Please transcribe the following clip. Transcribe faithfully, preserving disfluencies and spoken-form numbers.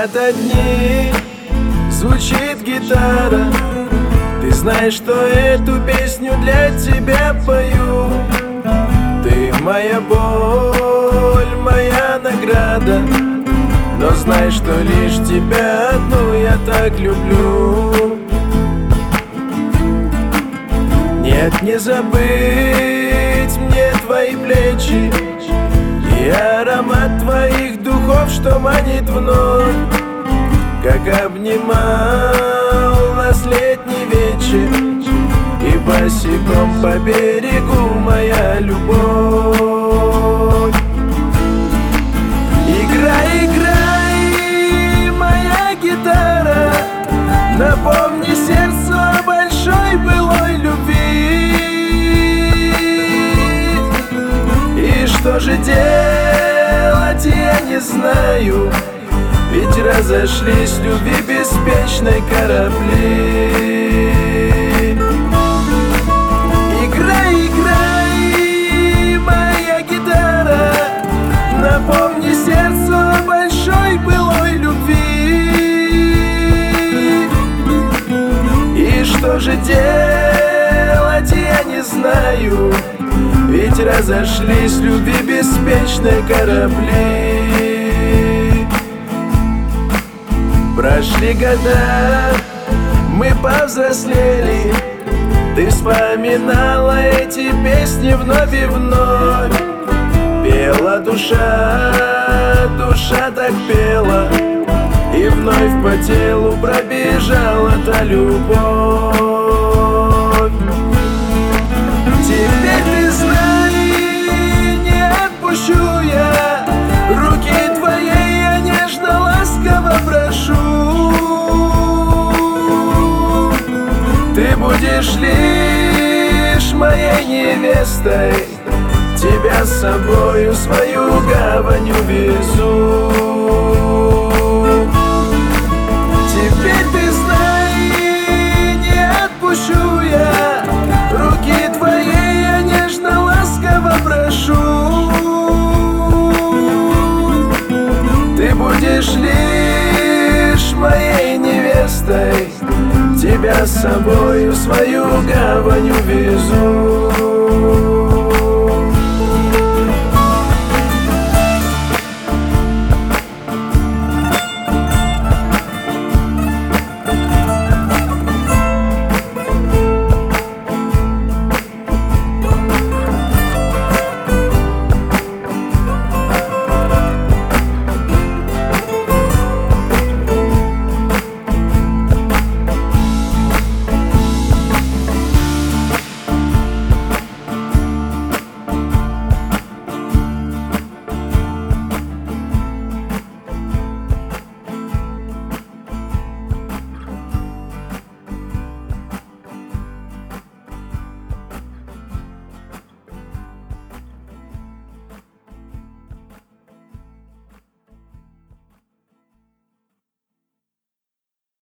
Звучат одни, звучит гитара. Ты знаешь, что эту песню для тебя пою. Ты моя боль, моя награда. Но знай, что лишь тебя одну я так люблю. Нет, не забыть мне твои плечи и аромат твоих духов, что манит вновь, как обнимал нас летний вечер, и босиком по берегу моя любовь. Играй, играй, моя гитара, напомни сердцу о большой былой любви. И что же делать, я не знаю, ведь разошлись любви беспечной корабли. Играй, играй, моя гитара, напомни сердцу о большой былой любви. И что же делать, я не знаю, ведь разошлись любви беспечной корабли. Прошли года, мы повзрослели. Ты вспоминала эти песни вновь и вновь. Пела душа, душа так пела, и вновь по телу пробежала та любовь. Теперь ты знай, не отпущу я руки твоей, я нежно, ласково прошу. Ты будешь лишь моей невестой, тебя с собою в свою гавань увезу. Теперь ты знай, не отпущу я руки твоей, я нежно, ласково прошу. Ты будешь лишь моей невестой, тебя с собою в свою гавань увезу.